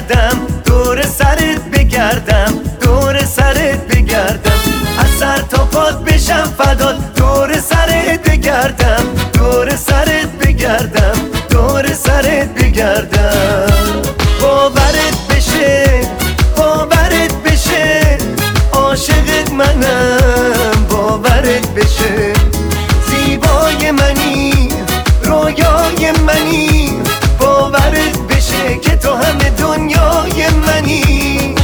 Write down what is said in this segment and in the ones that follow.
بگردم، دور سرت بگردم، دور سرت بگردم، از سر تا پات بشم فدات، دور سرت بگردم، دور سرت بگردم، دور سرت بگردم. باورت بشه، باورت بشه، عاشقت منم، باورت بشه، زیبای منی، رویای منی، باورت بشه که تو همه دنیای منی.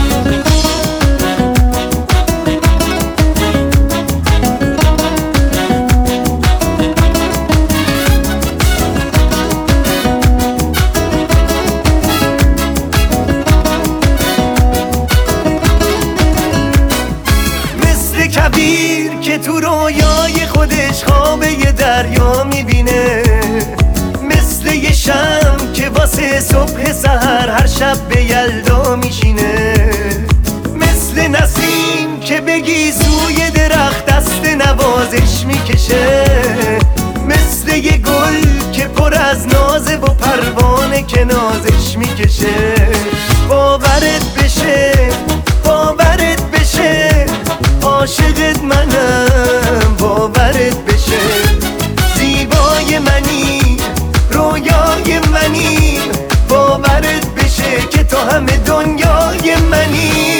مثل کبیر که تو رویای خودش خواب یه دریا میبینه، مثل یه شم که واسه صبح سحر هر شب به یلدا میشینه، مثل نسیم که بگی سوی درخت دست نوازش میکشه، مثل یه گل که پر از نازه و پروانه که نازش میکشه. باورت بشه، باورت بشه، عاشقت منم، باورت بشه، زیبای منی، رویای منی، باورت بشه که تو همه دنیای منی.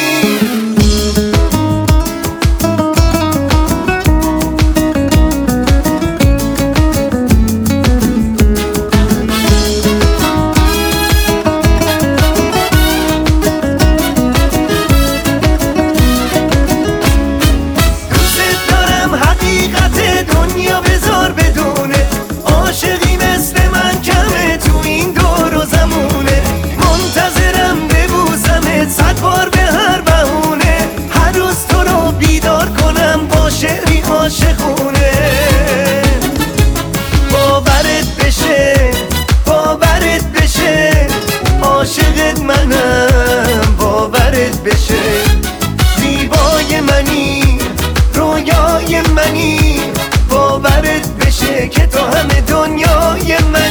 دنیا بذار بدونه عاشقی مثل من کمه تو این دور و زمونه، منتظرم ببوسمت 100 بار به هر بهونه، هر روز تو رو بیدار کنم با شعری عاشقونه. باورت بشه، باورت بشه، عاشقت منم، باورت بشه، زیبای منی، رویای منی، باورت بشه که تو همه دنیای من.